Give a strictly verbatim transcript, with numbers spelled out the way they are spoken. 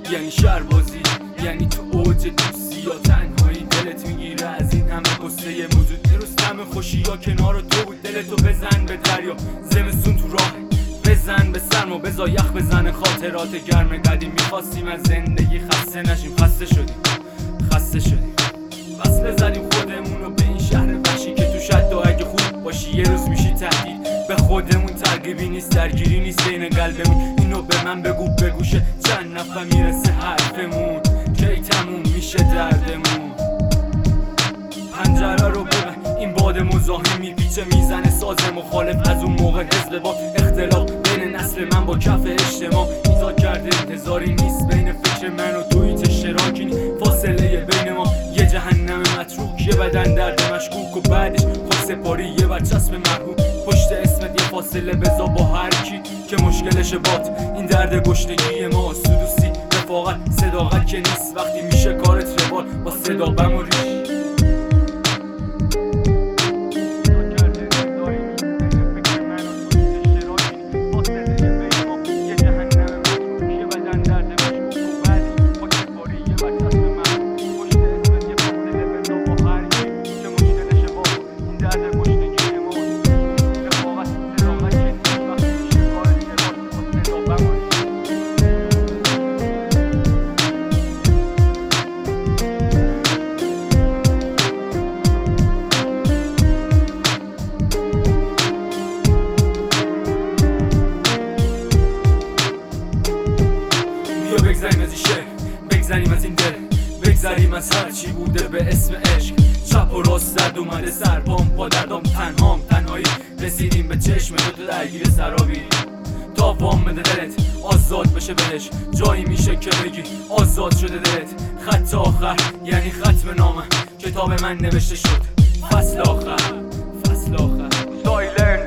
یعنی شربازی، یعنی تو اوج دوستی یا تنهایی دلت میگیره از این همه قصه یه موضوع. دیروز همه خوشی یا کنار تو بود، دلتو بزن به دریا، زمستون تو راه بزن به سرما، بزا یخ بزنه خاطرات گرم قدیم. میخواستیم از زندگی خسته نشیم، خسته شدیم خسته شدیم وصله زدیم خودمونو به این شهر وحشی که تو شد اگه خوب باشی یه روز میشی تهدید به خودمون. ترغیبی نیست، درگیری نیست بین قلبمون. اینو به من بگو بگوشه چند نفر میرسه حرفمون، کی تموم میشه دردمون. پنجره رو ببن، این باد مزاحم میپیچه میزنه ساز مخالف از اون موقع حزب با اختلاف بین نسل من با کف اجتماع ایجاد کرده. انتظاری نیست بین فکر من و توییت اشتراکی، فاصله بین ما یه جهنم متروک، یه بدن درد مشکوک و بعدش خود سپاری یه برچسب مرحوم. پشت اسمت یه فاصله بذار با هر کی که مشکلش بات. این درد گشنگی ما سدوسی رفاقت صداقت که نیست وقتی میشه کارت روال با صدا بم و ریش. بگذاریم از این شهر، بگذاریم از این دل، بگذاریم از هر چی بوده به اسم عشق. چپ و راست درد اومده سرپام با دردام، تنهام تنهایی رسیدیم به چشم تو درگیر سرابی. تا وام بده دلت آزاد بشه بهش، جایی میشه که بگی آزاد شده دلت. خط آخر یعنی ختم نامه، کتاب من نوشته شد فصل آخر فصل آخر.